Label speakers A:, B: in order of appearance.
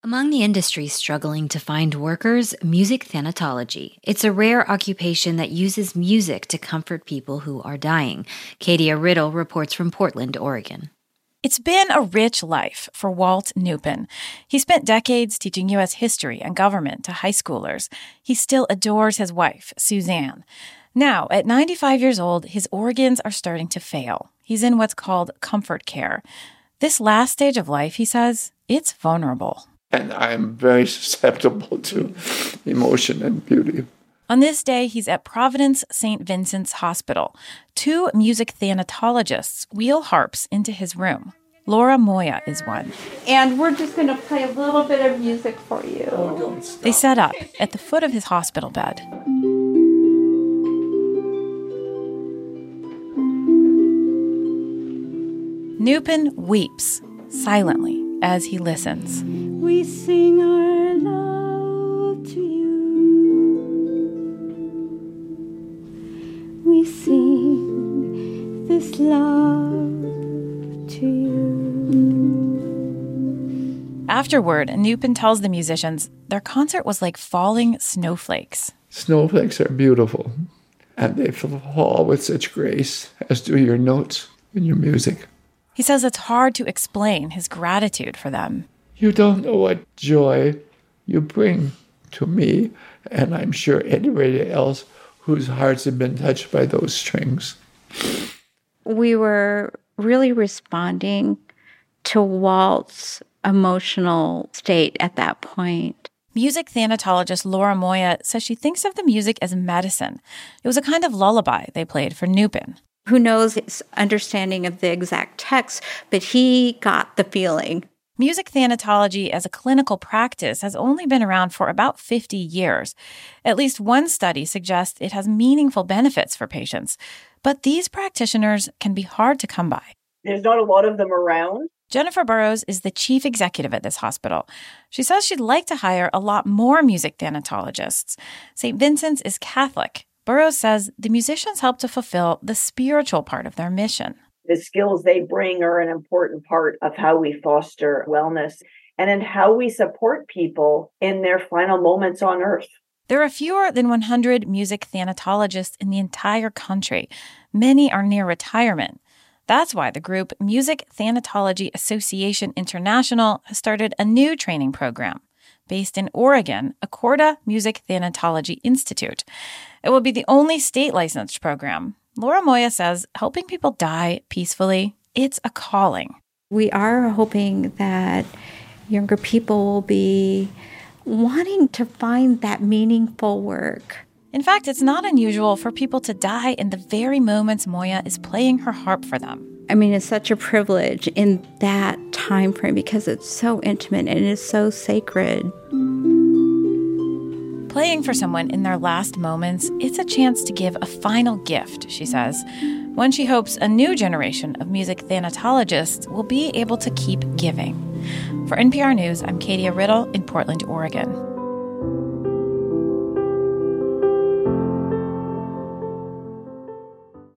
A: Among the industries struggling to find workers, music thanatology. It's a rare occupation that uses music to comfort people who are dying. Katia Riddle reports from Portland, Oregon.
B: It's been a rich life for Walt Knuppen. He spent decades teaching U.S. history and government to high schoolers. He still adores his wife, Suzanne. Now, at 95 years old, his organs are starting to fail. He's in what's called comfort care. This last stage of life, he says, it's vulnerable.
C: And I'm very susceptible to emotion and beauty.
B: On this day, he's at Providence St. Vincent's Hospital. Two music thanatologists wheel harps into his room. Laura Moya is one.
D: And we're just going to play a little bit of music for you.
C: Oh, don't stop.
B: They set up at the foot of his hospital bed. Knuppen weeps silently as he listens.
D: We sing our love to you. We sing this love to you.
B: Afterward, Knuppen tells the musicians their concert was like falling snowflakes.
C: Snowflakes are beautiful, and they fall with such grace, as do your notes in your music.
B: He says it's hard to explain his gratitude for them.
C: You don't know what joy you bring to me, and I'm sure anybody else whose hearts have been touched by those strings.
D: We were really responding to Walt's emotional state at that point.
B: Music thanatologist Laura Moya says she thinks of the music as medicine. It was a kind of lullaby they played for Knuppen.
D: Who knows his understanding of the exact text, but he got the feeling.
B: Music thanatology as a clinical practice has only been around for about 50 years. At least one study suggests it has meaningful benefits for patients. But these practitioners can be hard to come by.
E: There's not a lot of them around.
B: Jennifer Burrows is the chief executive at this hospital. She says she'd like to hire a lot more music thanatologists. St. Vincent's is Catholic. Burrows says the musicians help to fulfill the spiritual part of their mission.
E: The skills they bring are an important part of how we foster wellness and in how we support people in their final moments on earth.
B: There are fewer than 100 music thanatologists in the entire country. Many are near retirement. That's why the group Music Thanatology Association International has started a new training program. Based in Oregon, Accorda Music Thanatology Institute. It will be the only state-licensed program. Laura Moya says helping people die peacefully, it's a calling.
D: We are hoping that younger people will be wanting to find that meaningful work.
B: In fact, it's not unusual for people to die in the very moments Moya is playing her harp for them.
D: I mean, it's such a privilege in that time frame because it's so intimate and it's so sacred.
B: Playing for someone in their last moments, it's a chance to give a final gift, she says, one she hopes a new generation of music thanatologists will be able to keep giving. For NPR News, I'm Katia Riddle in Portland, Oregon.